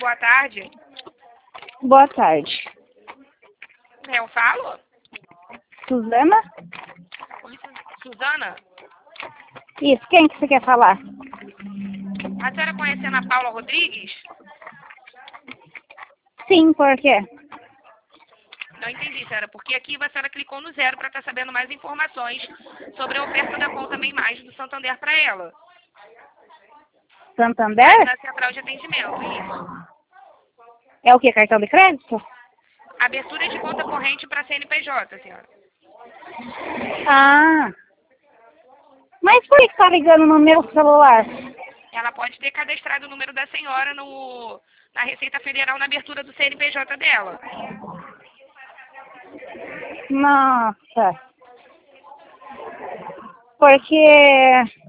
boa tarde. Boa tarde. Eu falo? Suzana? Oi, Suzana? Isso, quem que você quer falar? A senhora conhece a Ana Paula Rodrigues? Sim, por quê? Não entendi, senhora, porque aqui a senhora clicou no 0 para estar sabendo mais informações sobre a oferta da conta Bem Mais do Santander para ela. Santander? Na central de atendimento, isso. É o quê? Cartão de crédito? Abertura de conta corrente para CNPJ, senhora. Ah. Mas por que tá ligando no meu celular? Ela pode ter cadastrado o número da senhora na Receita Federal na abertura do CNPJ dela. Nossa. Porque